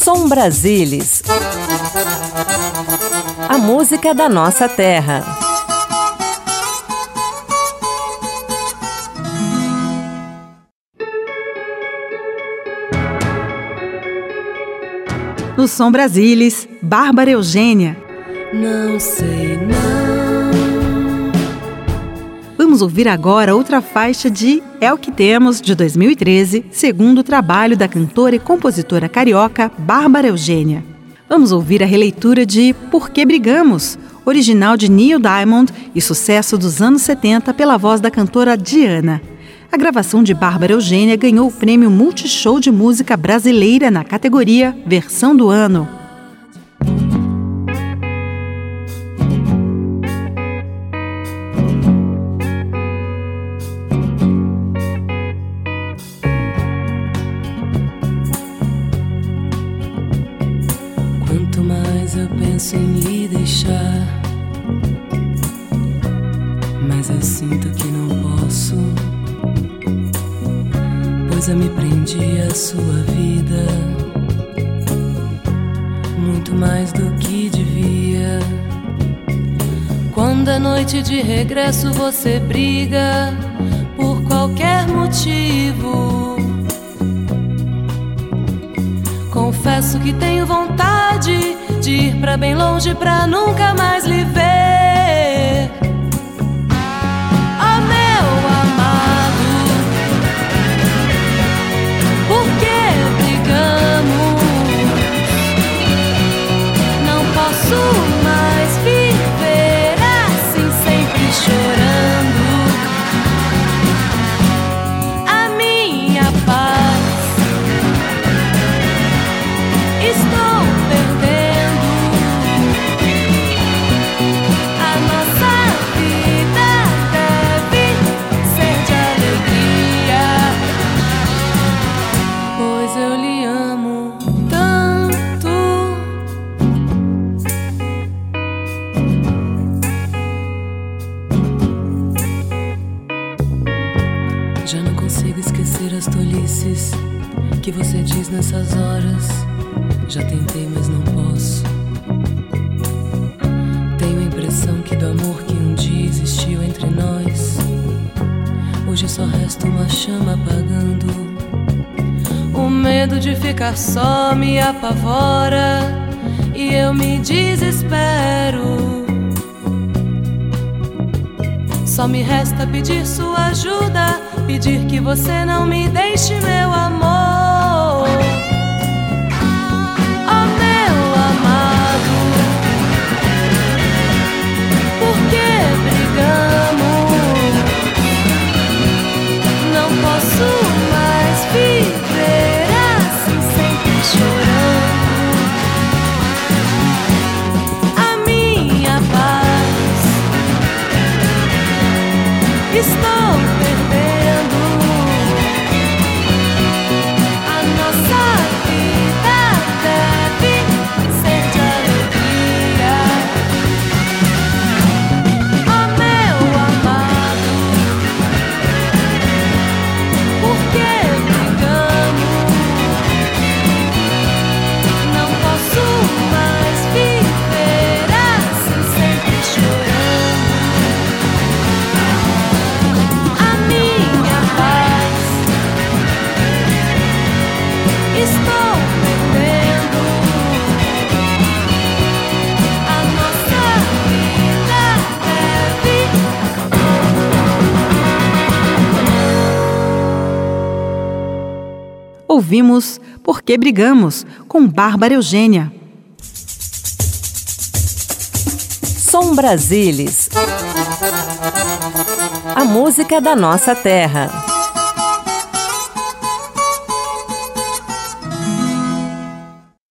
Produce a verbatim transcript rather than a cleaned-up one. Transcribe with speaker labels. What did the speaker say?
Speaker 1: Som Brasilis. A música da nossa terra.
Speaker 2: No Som Brasilis, Bárbara Eugênia.
Speaker 3: Não sei não.
Speaker 2: Vamos ouvir agora outra faixa de É o que Temos, de dois mil e treze, segundo trabalho da cantora e compositora carioca Bárbara Eugênia. Vamos ouvir a releitura de Por que Brigamos, original de Neil Diamond e sucesso dos anos setenta pela voz da cantora Diana. A gravação de Bárbara Eugênia ganhou o prêmio Multishow de Música Brasileira na categoria Versão do Ano.
Speaker 3: Quanto mais eu penso em lhe deixar, mas eu sinto que não posso, pois eu me prendi à sua vida muito mais do que devia. Quando à noite de regresso você briga por qualquer motivo, confesso que tenho vontade de ir pra bem longe pra nunca mais lhe ver. Oh, meu amado, por que brigamos? Não posso mais viver assim, sempre chorando. A minha paz estou perdendo. A nossa vida deve ser de alegria, pois eu lhe amo tanto. Já não consigo esquecer as tolices que você diz nessas horas. Já tentei, mas não posso. Tenho a impressão que do amor que um dia existiu entre nós, hoje só resta uma chama apagando. O medo de ficar só me apavora e eu me desespero. Só me resta pedir sua ajuda, pedir que você não me deixe, meu amor. Oh, meu amado, por que brigamos? Não posso mais viver assim, sempre chorando. A minha paz estou perdendo. A nossa vida deve ser de alegria. Oh, meu amado, por que brigamos? Não posso mais viver assim, sempre chorando. A minha paz estou perdendo. A nossa vida deve.
Speaker 2: Ouvimos Por que Brigamos, com Bárbara Eugênia.
Speaker 1: Som Brasilis. A música da nossa terra.